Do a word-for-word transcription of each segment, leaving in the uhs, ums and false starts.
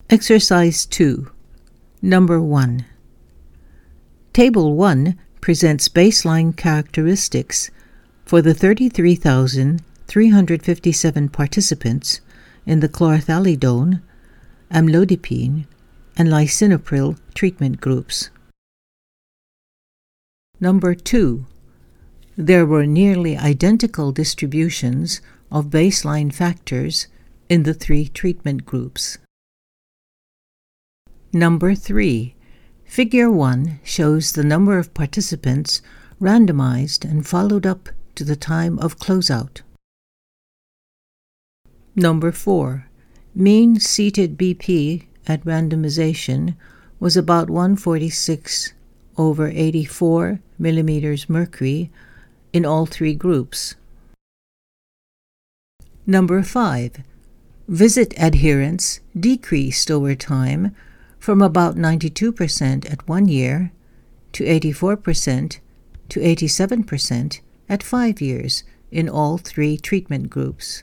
Exercise two. Number one. Table one presents baseline characteristics for the thirty-three thousand three hundred fifty-seven participants in the chlorthalidone, amlodipine, and lisinopril treatment groups. Number two. There were nearly identical distributions of baseline factors in the three treatment groups. Number three. Figure one shows the number of participants randomized and followed up to the time of closeout. Number four. Mean seated B P at randomization was about one hundred forty-six over eighty-four millimeters mercury in all three groups. Number five. Visit adherence decreased over time from about ninety-two percent at one year to eighty-four percent to eighty-seven percent at five years in all three treatment groups.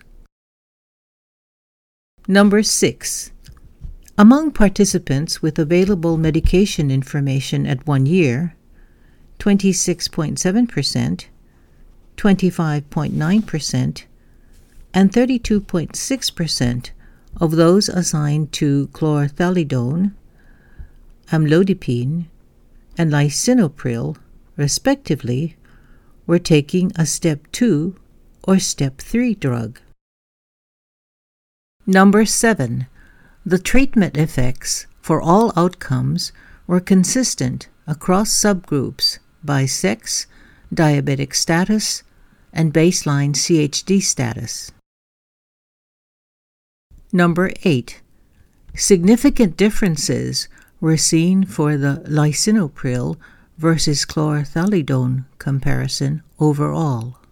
Number six. Among participants with available medication information at one year, twenty-six point seven percent, twenty-five point nine percent, and thirty-two point six percent of those assigned to chlorthalidone, amlodipine, and lisinopril, respectively, were taking a step two or step three drug. Number seven. The treatment effects for all outcomes were consistent across subgroups by sex, diabetic status, and baseline C H D status. Number eight. Significant differences were seen for the lisinopril versus chlorthalidone comparison overall.